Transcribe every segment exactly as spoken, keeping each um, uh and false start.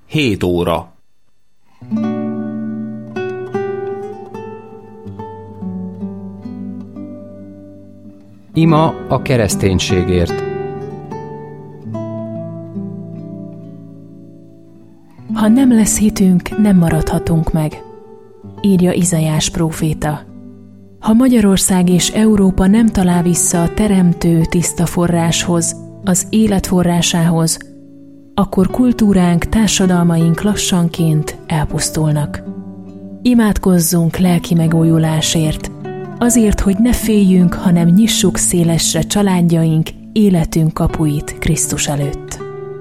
hét óra. Ima a kereszténységért. Ha nem lesz hitünk, nem maradhatunk meg, írja Izaiás próféta. Ha Magyarország és Európa nem talál vissza a teremtő tiszta forráshoz, az élet forrásához, akkor kultúránk, társadalmaink lassanként elpusztulnak. Imádkozzunk lelki megújulásért, azért, hogy ne féljünk, hanem nyissuk szélesre családjaink, életünk kapuit Krisztus előtt.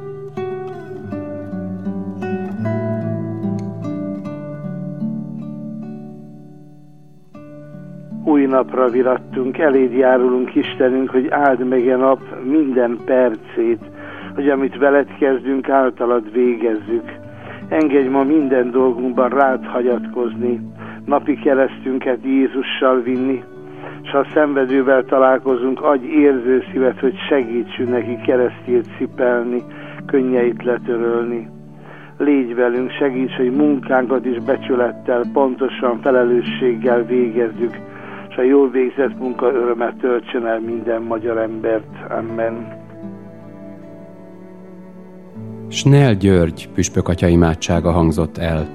Új napra virattunk, eléd járulunk, Istenünk, hogy áld meg a nap minden percét, hogy amit veled kezdünk, általad végezzük. Engedj ma minden dolgunkban rád hagyatkozni, napi keresztünket Jézussal vinni, s ha szenvedővel találkozunk, adj érző szívet, hogy segítsünk neki keresztjét cipelni, könnyeit letörölni. Légy velünk, segíts, hogy munkánkat is becsülettel, pontosan felelősséggel végezzük, és a jól végzett munka örömet töltsön el minden magyar embert. Amen. Snell György püspökatya imádsága hangzott el.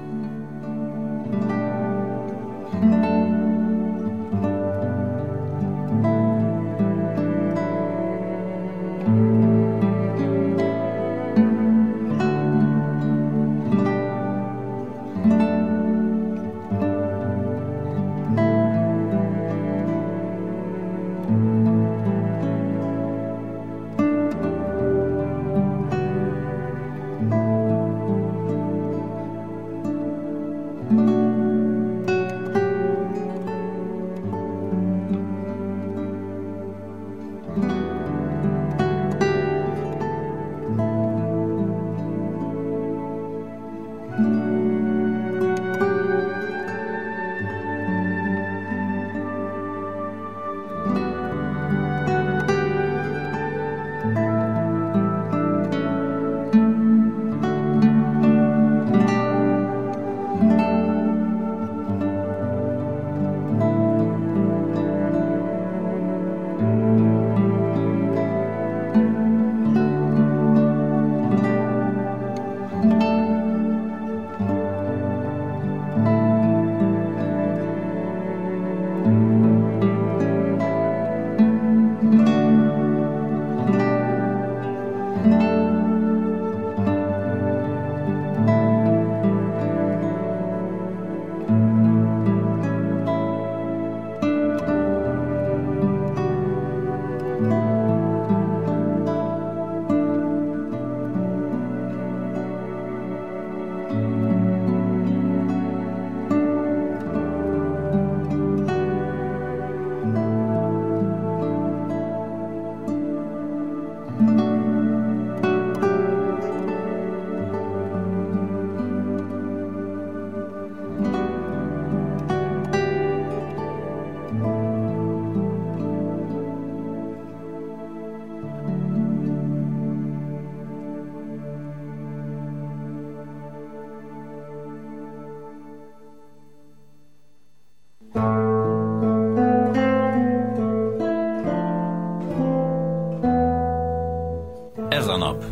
Ez a nap.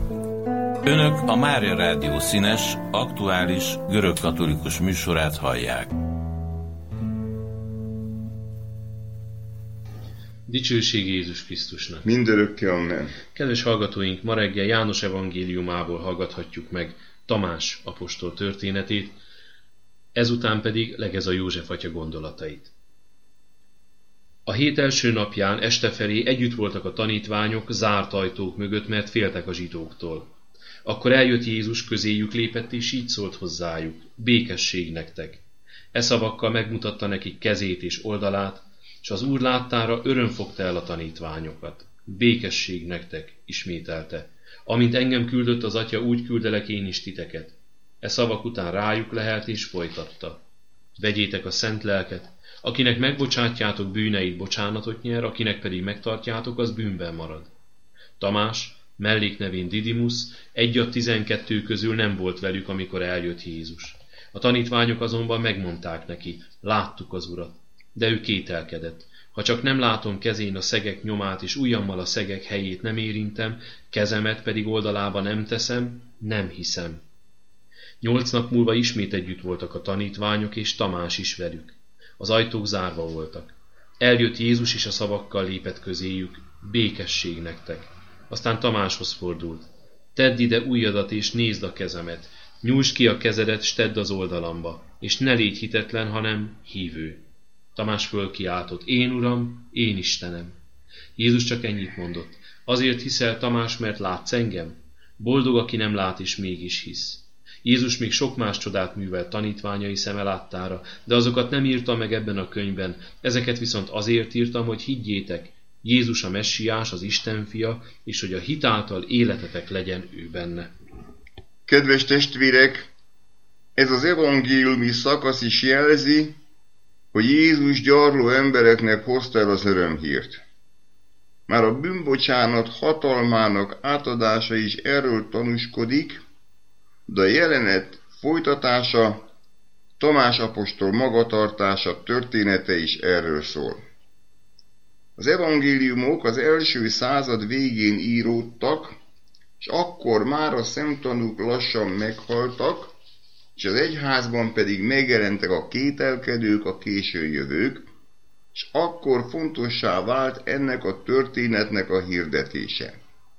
Önök a Mária Rádió színes, aktuális, görögkatolikus műsorát hallják. Dicsőség Jézus Krisztusnak! Mindörökké, amen! Kedves hallgatóink, ma reggel János evangéliumából hallgathatjuk meg Tamás apostol történetét, ezután pedig Legeza József atya gondolatait. A hét első napján este felé együtt voltak a tanítványok zárt ajtók mögött, mert féltek a zsidóktól. Akkor eljött Jézus, közéjük lépett, és így szólt hozzájuk: békesség nektek! E szavakkal megmutatta nekik kezét és oldalát, és az Úr láttára öröm fogta el a tanítványokat. Békesség nektek, ismételte. Amint engem küldött az Atya, úgy küldelek én is titeket. E szavak után rájuk lehelt, és folytatta: vegyétek a szent lelket, akinek megbocsátjátok bűneit, bocsánatot nyer, akinek pedig megtartjátok, az bűnben marad. Tamás, melléknevén Didimus, egy a tizenkettő közül nem volt velük, amikor eljött Jézus. A tanítványok azonban megmondták neki, láttuk az Urat, de ő kételkedett. Ha csak nem látom kezén a szegek nyomát, és ujjammal a szegek helyét nem érintem, kezemet pedig oldalába nem teszem, nem hiszem. Nyolc nap múlva ismét együtt voltak a tanítványok, és Tamás is velük. Az ajtók zárva voltak. Eljött Jézus, és a szavakkal lépett közéjük, békesség nektek. Aztán Tamáshoz fordult. Tedd ide ujjadat, és nézd a kezemet. Nyújtsd ki a kezedet, s tedd az oldalamba, és ne légy hitetlen, hanem hívő. Tamás fölkiáltott, én Uram, én Istenem. Jézus csak ennyit mondott. Azért hiszel, Tamás, mert látsz engem? Boldog, aki nem lát és mégis hisz. Jézus még sok más csodát művelt tanítványai szeme láttára, de azokat nem írta meg ebben a könyvben, ezeket viszont azért írtam, hogy higgyétek, Jézus a Messiás, az Isten fia, és hogy a hit által életetek legyen ő benne. Kedves testvérek, ez az evangéliumi szakasz is jelzi, hogy Jézus gyarló embereknek hozta el az örömhírt. Már a bűnbocsánat hatalmának átadása is erről tanúskodik, de a jelenet folytatása, Tamás apostol magatartása, története is erről szól. Az evangéliumok az első század végén íródtak, és akkor már a szemtanúk lassan meghaltak, és az egyházban pedig megjelentek a kételkedők, a későjövők, és akkor fontossá vált ennek a történetnek a hirdetése.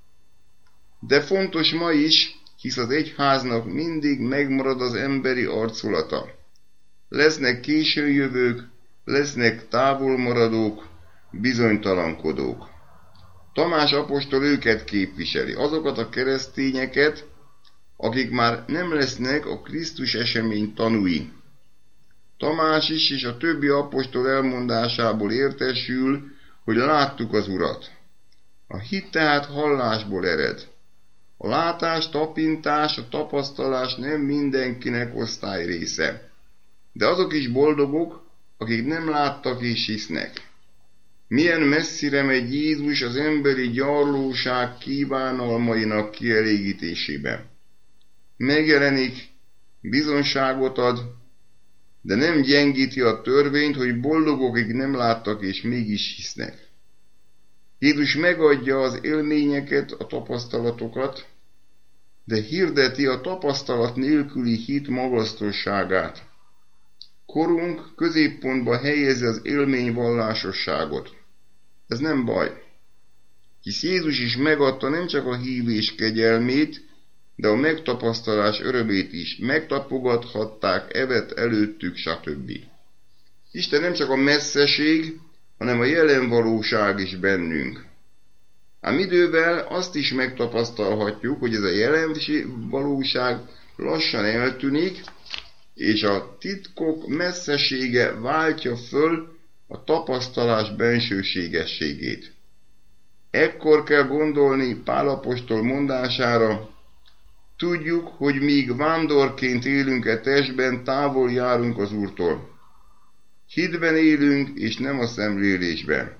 De fontos ma is, hisz az egyháznak mindig megmarad az emberi arculata. Lesznek későjövők, lesznek távolmaradók, bizonytalankodók. Tamás apostol őket képviseli, azokat a keresztényeket, akik már nem lesznek a Krisztus esemény tanúi. Tamás is és a többi apostol elmondásából értesül, hogy láttuk az Urat. A hit tehát hallásból ered. A látás, tapintás, a tapasztalás nem mindenkinek osztály része. De azok is boldogok, akik nem láttak és hisznek. Milyen messzire megy Jézus az emberi gyarlóság kívánalmainak kielégítésében. Megjelenik, bizonságot ad, de nem gyengíti a törvényt, hogy boldogok, akik nem láttak és mégis hisznek. Jézus megadja az élményeket, a tapasztalatokat, de hirdeti a tapasztalat nélküli hit magasztosságát. Korunk középpontba helyezi az élményvallásosságot. Ez nem baj, hisz Jézus is megadta nem csak a hívés kegyelmét, de a megtapasztalás örömét is. Megtapogathatták, evett előttük, stb. Isten nem csak a messzeség, hanem a jelen valóság is bennünk. Ám idővel azt is megtapasztalhatjuk, hogy ez a jelen valóság lassan eltűnik, és a titkok messzesége váltja föl a tapasztalás bensőségességét. Ekkor kell gondolni Pál apostol mondására, tudjuk, hogy míg vándorként élünk e testben, távol járunk az Úrtól. Hitben élünk, és nem a szemlélésben.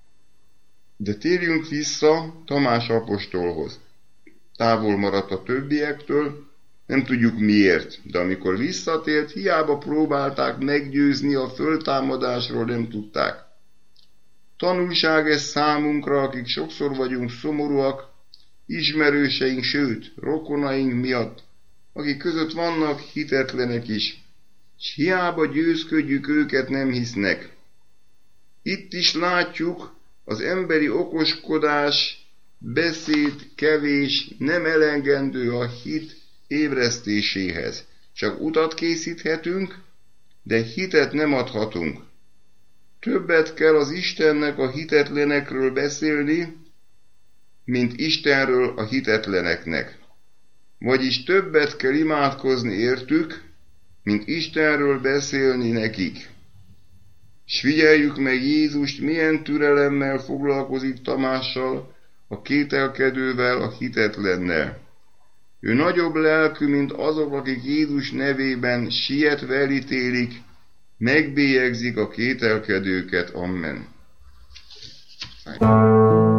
De térjünk vissza Tamás apostolhoz. Távol maradt a többiektől, nem tudjuk miért, de amikor visszatért, hiába próbálták meggyőzni, a föltámadásról nem tudták. Tanulság ez számunkra, akik sokszor vagyunk szomorúak, ismerőseink, sőt, rokonaink miatt, akik között vannak hitetlenek is, s hiába győzködjük őket, nem hisznek. Itt is látjuk, az emberi okoskodás, beszéd kevés, nem elegendő a hit ébresztéséhez. Csak utat készíthetünk, de hitet nem adhatunk. Többet kell az Istennek a hitetlenekről beszélni, mint Istenről a hitetleneknek. Vagyis többet kell imádkozni értük, mint Istenről beszélni nekik. S figyeljük meg Jézust, milyen türelemmel foglalkozik Tamással, a kételkedővel, a hitetlennel. Ő nagyobb lelkű, mint azok, akik Jézus nevében sietve elítélik, megbélyegzik a kételkedőket. Amen.